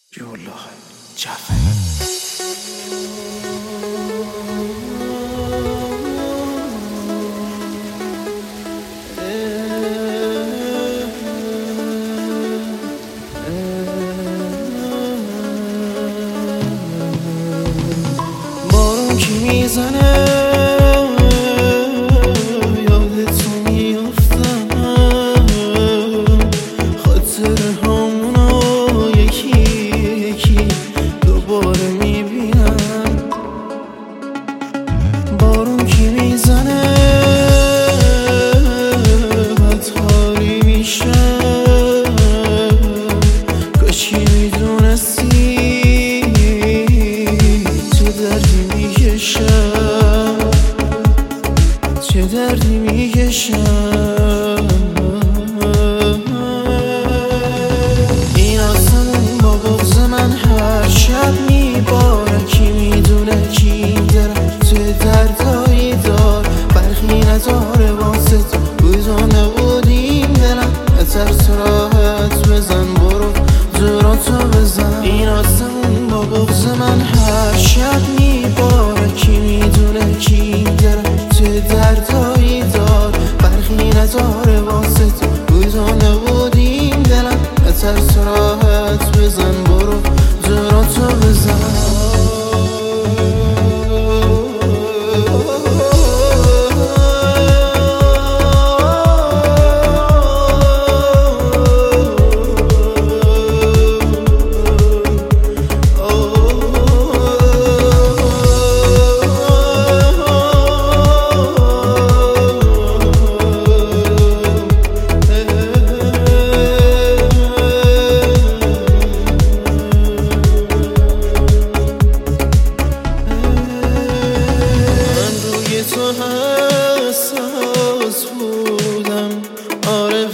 بی‌الله جعفری. بارون که میزنه یاد تو میافتم، خاطر همونو یکی یکی دوباره میبینم. بارون که میزنه بدحالی میشم، کاش میدونستی چه دردی میکشم. این آسمون با بغض من هر شب میباره، کی میدونه کی این درم چه دردایی دار. برخی نداره واسه تو بودا نبودیم دلم، نترس راحت بزن برو زوراتو بزن. این آسمون با بغض من هر شب میباره، کی میدونه کی این درم چه دردایی دار. برخی نداره واسه تو بودا نبودیم دلم، نترس راحت بزن برو زوراتو بزن. حساس بودم، آره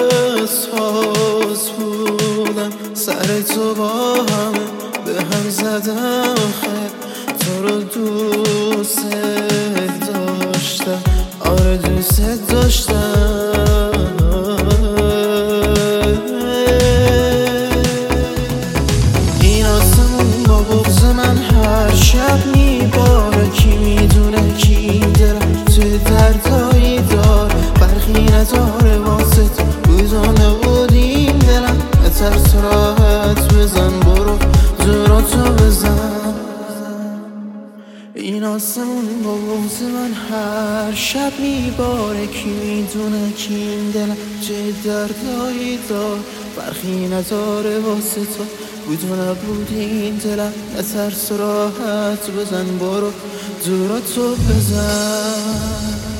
حساس بودم، سر تو با هم به هم زدم. خیر تو رو دوست داشتم، آره دوست داشتم. این آسمون با بغض من هر شب میباره، کی میدونه کی این درم چه دردایی دار. برخی نداره واسه تو بودا نبودیم دلم، نترس راحت بزن برو زوراتو بزن. این آسمون با بغض من هر شب میباره، کی میدونه کی این دلم چه دردایی دار. برخی نداره واسه تو بودا نبودیم دلم، نترس راحت بزن برو زوراتو بزن.